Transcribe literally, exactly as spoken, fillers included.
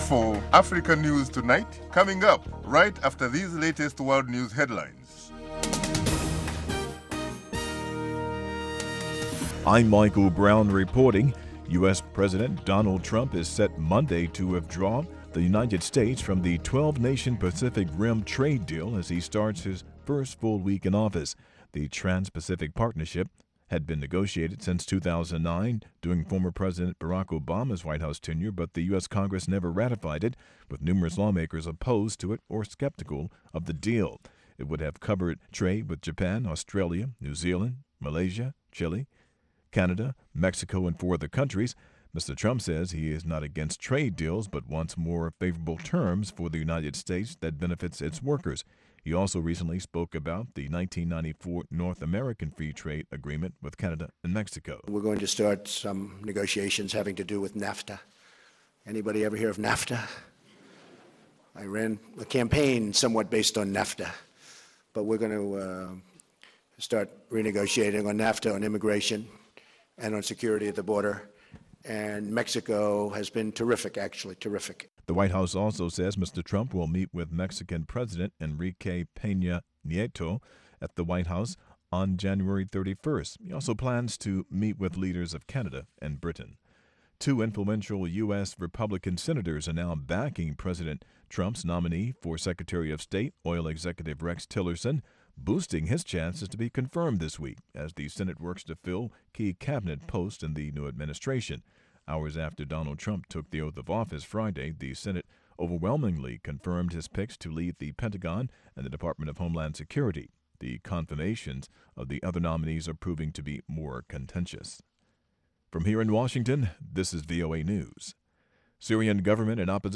for Africa News Tonight, coming up right after these latest world news headlines. I'm Michael Brown reporting. U S. President Donald Trump is set Monday to withdraw the United States from the twelve-nation Pacific Rim trade deal as he starts his first full week in office. The Trans-Pacific Partnership had been negotiated since two thousand nine during former President Barack Obama's White House tenure, but the U S. Congress never ratified it, with numerous lawmakers opposed to it or skeptical of the deal. It would have covered trade with Japan, Australia, New Zealand, Malaysia, Chile, Canada, Mexico, and four other countries. Mister Trump says he is not against trade deals, but wants more favorable terms for the United States that benefits its workers. He also recently spoke about the nineteen ninety-four North American Free Trade Agreement with Canada and Mexico. We're going to start some negotiations having to do with NAFTA. Anybody ever hear of NAFTA? I ran a campaign somewhat based on NAFTA, but we're going to uh, start renegotiating on NAFTA, on immigration, and on security at the border. And Mexico has been terrific, actually, terrific. The White House also says Mister Trump will meet with Mexican President Enrique Peña Nieto at the White House on January thirty-first. He also plans to meet with leaders of Canada and Britain. Two influential U S. Republican senators are now backing President Trump's nominee for Secretary of State, oil executive Rex Tillerson, boosting his chances to be confirmed this week as the Senate works to fill key cabinet posts in the new administration. Hours after Donald Trump took the oath of office Friday, the Senate overwhelmingly confirmed his picks to lead the Pentagon and the Department of Homeland Security. The confirmations of the other nominees are proving to be more contentious. From here in Washington, this is V O A News. Syrian government and opposition